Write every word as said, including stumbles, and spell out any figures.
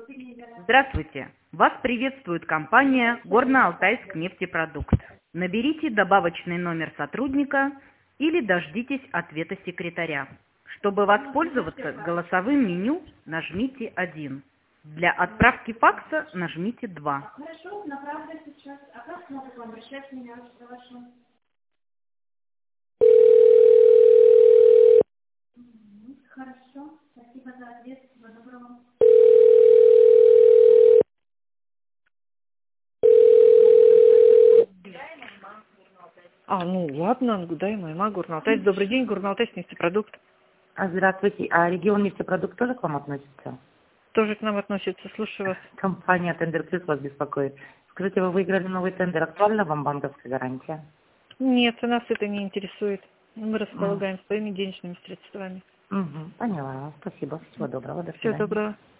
Здравствуйте! Вас приветствует компания Горно-Алтайск нефтепродукт. Наберите добавочный номер сотрудника или дождитесь ответа секретаря. Чтобы воспользоваться голосовым меню, нажмите один. Для отправки факса нажмите два. Хорошо, направлю сейчас. А как могут к вам обращаться меня за вашу? Хорошо, спасибо за ответ. Всего доброго. А, ну ладно, Гудаева, Айма, Горно-Алтайск. Добрый день, Горно-Алтайск нефтепродукт. А, Здравствуйте. А регион нефтепродукт тоже к вам относится? Тоже к нам относится, слушаю вас. Компания Тендер Плюс вас беспокоит. Скажите, вы выиграли новый тендер. Актуальна вам банковская гарантия? Нет, нас это не интересует. Мы располагаем своими денежными средствами. Угу, поняла. Спасибо. Всего доброго. До Всего свидания. доброго.